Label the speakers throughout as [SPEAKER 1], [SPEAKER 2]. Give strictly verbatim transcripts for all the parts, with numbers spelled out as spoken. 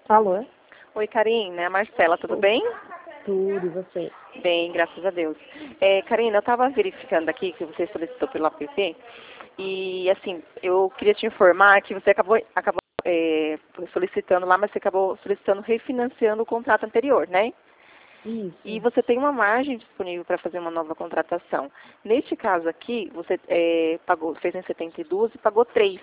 [SPEAKER 1] Alô?
[SPEAKER 2] Oi, Karina, é a Marcela, tudo bem?
[SPEAKER 1] Tudo, e você?
[SPEAKER 2] Bem, graças a Deus. É, Karina, eu estava verificando aqui que você solicitou pelo app e, assim, eu queria te informar que você acabou, acabou é, solicitando lá, mas você acabou solicitando refinanciando o contrato anterior, né? E
[SPEAKER 1] Isso.
[SPEAKER 2] você tem uma margem disponível para fazer uma nova contratação. Neste caso aqui, você é, pagou, fez em setenta e dois e pagou três.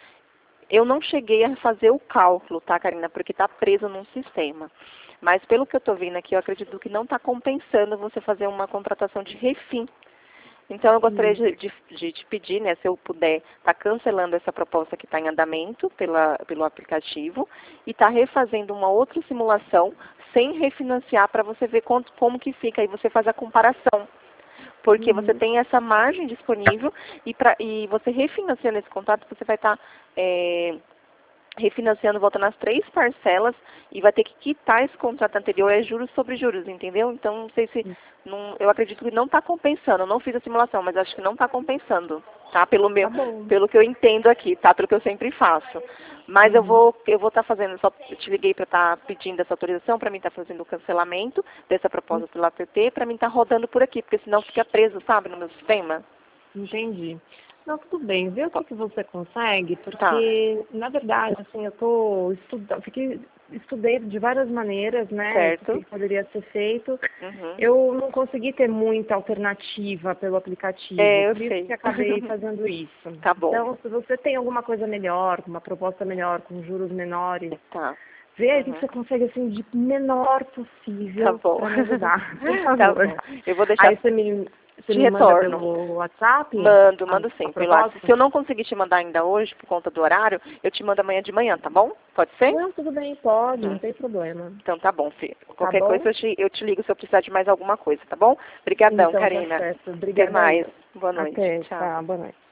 [SPEAKER 2] Eu não cheguei a fazer o cálculo, tá, Karina? Porque está preso num sistema. Mas pelo que eu estou vendo aqui, eu acredito que não está compensando você fazer uma contratação de refim. Então eu gostaria de,
[SPEAKER 1] Isso.
[SPEAKER 2] de, de te pedir, né, se eu puder, estar tá cancelando essa proposta que está em andamento pela, pelo aplicativo e estar tá refazendo uma outra simulação sem refinanciar para você ver quanto, como que fica. Aí você faz a comparação. Porque você
[SPEAKER 1] Uhum.
[SPEAKER 2] tem essa margem disponível e, pra, e você refinanciando esse contrato, você vai estar tá, é, refinanciando, voltando as três parcelas e vai ter que quitar esse contrato anterior, é juros sobre juros, entendeu? Então, não sei se, não, eu acredito que não está compensando, eu não fiz a simulação, mas acho que não está compensando, tá? Pelo meu,
[SPEAKER 1] Tá bom.
[SPEAKER 2] pelo que eu entendo aqui, tá? Pelo que eu sempre faço. Mas eu
[SPEAKER 1] Uhum.
[SPEAKER 2] vou, eu vou estar fazendo, só eu te liguei para estar pedindo essa autorização, para mim estar fazendo o cancelamento dessa proposta pelo app, para mim estar rodando por aqui, porque senão fica preso, sabe, no meu sistema.
[SPEAKER 1] Entendi. Não, tudo bem. Vê o que, que você consegue,
[SPEAKER 2] Tá,
[SPEAKER 1] porque, na verdade, assim, eu tô estudando, fiquei, estudei de várias maneiras, né, o que
[SPEAKER 2] certo?
[SPEAKER 1] que poderia ser feito.
[SPEAKER 2] Uhum.
[SPEAKER 1] Eu não consegui ter muita alternativa pelo aplicativo,
[SPEAKER 2] É, eu
[SPEAKER 1] por isso
[SPEAKER 2] sei.
[SPEAKER 1] que acabei fazendo isso.
[SPEAKER 2] Tá bom.
[SPEAKER 1] Então, se você tem alguma coisa melhor, uma proposta melhor, com juros menores,
[SPEAKER 2] Tá.
[SPEAKER 1] vê aí o que
[SPEAKER 2] Uhum.
[SPEAKER 1] você consegue, assim, de menor
[SPEAKER 2] Tá
[SPEAKER 1] possível
[SPEAKER 2] bom.
[SPEAKER 1] para me ajudar, por
[SPEAKER 2] Tá
[SPEAKER 1] favor.
[SPEAKER 2] bom. Eu vou deixar,
[SPEAKER 1] Aí você me, você
[SPEAKER 2] te
[SPEAKER 1] me manda
[SPEAKER 2] retorno.
[SPEAKER 1] pelo WhatsApp
[SPEAKER 2] Mando,
[SPEAKER 1] a,
[SPEAKER 2] mando
[SPEAKER 1] a
[SPEAKER 2] sim, pelo WhatsApp. Se
[SPEAKER 1] proposta?
[SPEAKER 2] eu não conseguir te mandar ainda hoje, por conta do horário, eu te mando amanhã de manhã, tá bom? Pode ser?
[SPEAKER 1] Não, tudo bem, pode, não
[SPEAKER 2] Hum.
[SPEAKER 1] tem problema.
[SPEAKER 2] Então tá bom, filho.
[SPEAKER 1] Tá
[SPEAKER 2] Qualquer
[SPEAKER 1] bom?
[SPEAKER 2] coisa eu te, eu te ligo se eu precisar de mais alguma coisa, tá bom? Obrigadão,
[SPEAKER 1] Então tá
[SPEAKER 2] Karina.
[SPEAKER 1] certo.
[SPEAKER 2] Até
[SPEAKER 1] Obrigada
[SPEAKER 2] mais.
[SPEAKER 1] eu.
[SPEAKER 2] Boa noite.
[SPEAKER 1] Até,
[SPEAKER 2] Tchau.
[SPEAKER 1] tá, boa noite.